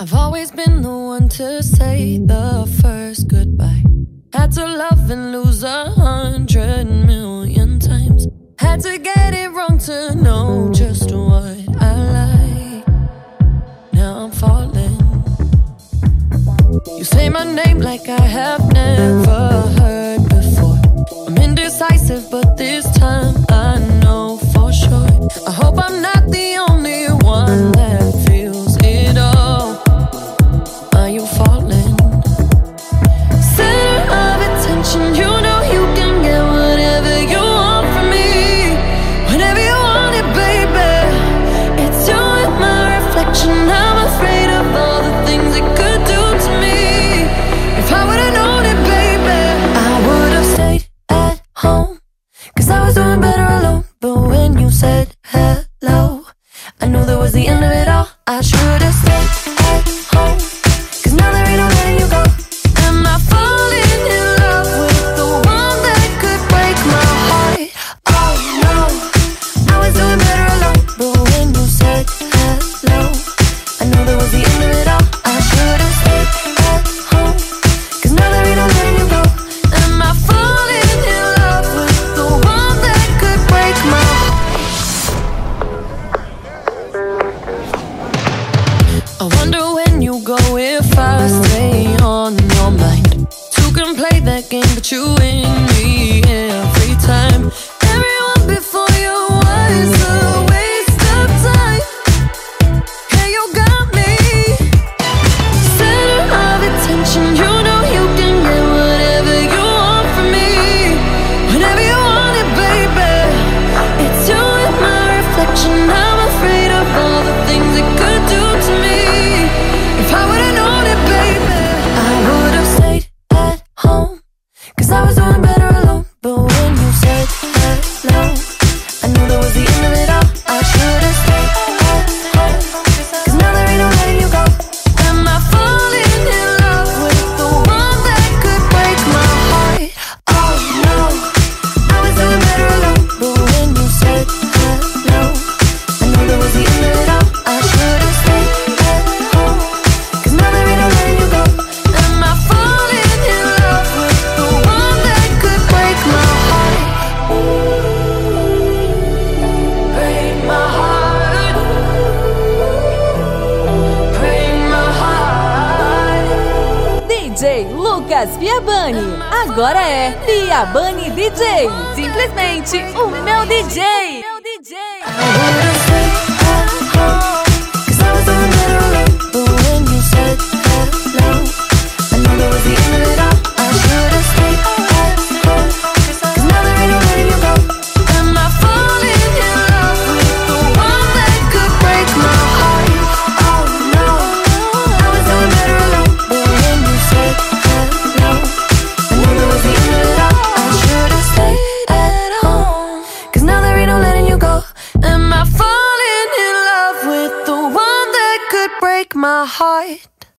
I've always been the one to say the first goodbye. Had to love and lose 100,000,000 times. Had to get it wrong to know just what I like. Now I'm falling. You say my name like I have never heard before. I'm indecisive, but this time I know for sure. I hope I'm not the only one that feels it all. Are you falling? Center of attention, you know you can get whatever you want from me. Whenever you want it, baby. It's you and my reflection. I'm afraid of all the things it could do to me. If I would've known it, baby, I would've stayed at home, 'cause I was doing better alone. But when you said hello, I knew that was the end of it all. I should've stayed at home, 'cause now there ain't no letting you go. Am I falling in love with the one that could break my heart? Oh no, I was doing better alone. But when you said hello, I knew that was the end of it all. I should've stayed at home, 'cause now there ain't no letting you go. Am I falling in love with the one that could break my heart? I wonder when you go if I stay on your mind. Two can play that game, but you win me every time. Everyone before you was a waste of time. Hey, you got me. Center of attention, you know you can get whatever you want from me. Whenever you want it, baby. It's you and my reflection. I'm afraid of all the things it could do to me. If I would've known it, baby, I would've stayed at home, 'cause I was doing better alone. But when you said hello, I knew that was the end of it all. I should've stayed at home, 'cause now there ain't no letting you go. Am I falling in love with the one that could break my heart? Oh no, I was doing better alone. But when you said hello, I knew that was the end of it all. I should've stayed at home, 'cause now there ain't no letting you go. Am I falling in love with the one that could break my heart? Break my heart. Break my heart. DJ Lucas Viabani. Agora é Viabani DJ. Simplesmente o meu DJ. I would've stayed at home, 'cause I was doing better alone. But when you said hello, I knew that was the end of it all. I should've stayed at home, 'cause now there ain't no letting you go. Am I falling in love with the one that could break my heart? Oh no, I was doing better alone. But when you said hello, I knew that was the end of it all. I should've stayed at home, 'cause now there ain't no letting you go. Am I falling in love with the one that could break my heart?